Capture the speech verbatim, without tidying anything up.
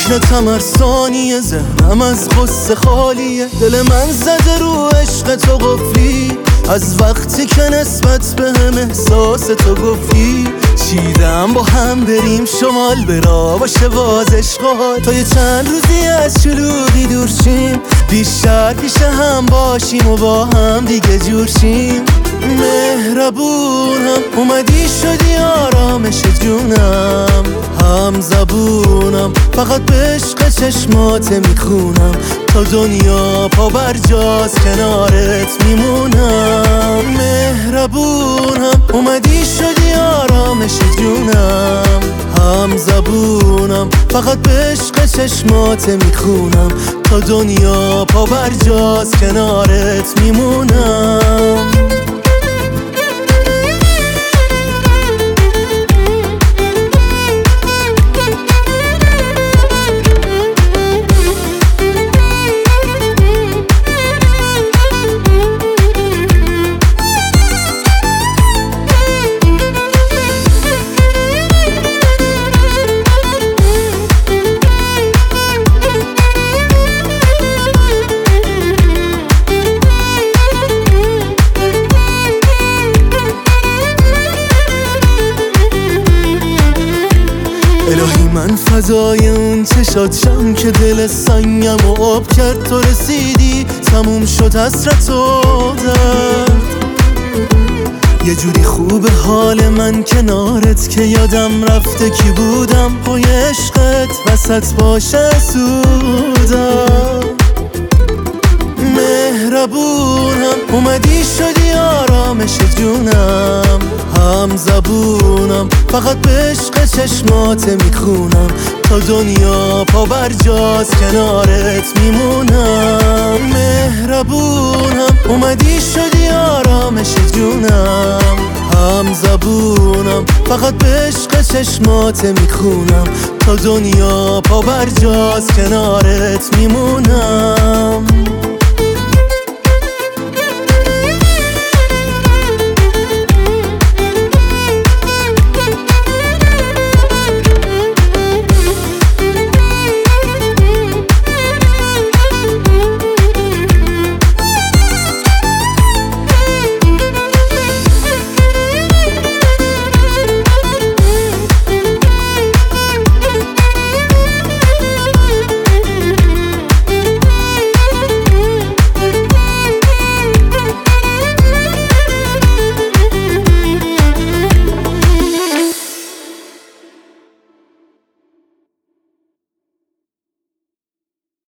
ذکرتم هر ثانیه، ذهنم از غصه خالیه. دل من زده رو عشق تو قفلی، از وقتی که نسبت به هم احساس تو گفتی. چیدم با هم بریم شمال، برا باشه باز عشقال. تا یه چند روزی از شلوغی دور شیم، بیشتر پیش هم باشیم و با هم دیگه جور شیم. مهربونم اومدی شدی آرامش جونم، هم زبونم فقط به عشق چشمات میخونم. تا دنیا پا بر جاست کنارت میمونم. مهربونم اومدی شدی آرامش جونم، هم زبونم فقط به عشق چشمات میخونم. تا دنیا پا بر جاست کنارت میمونم. الهی من فضای اون چشات شم که دل سنگم و آب کرد. تو رسیدی تموم شد حسرت و درد. یه جوری خوب حال من کنارت که یادم رفته کی بودم. پای عشقت وسط باشه سودم. مهربونم اومدی شدی آرامش جونم، هم زبونم فقط به عشق چشمات میخونم. تا دنیا پا بر جاست کنارت میمونم. مهربونم اومدی شدی آرامش جونم، هم زبونم فقط به عشق چشمات میخونم. تا دنیا پا بر جاست کنارت میمونم.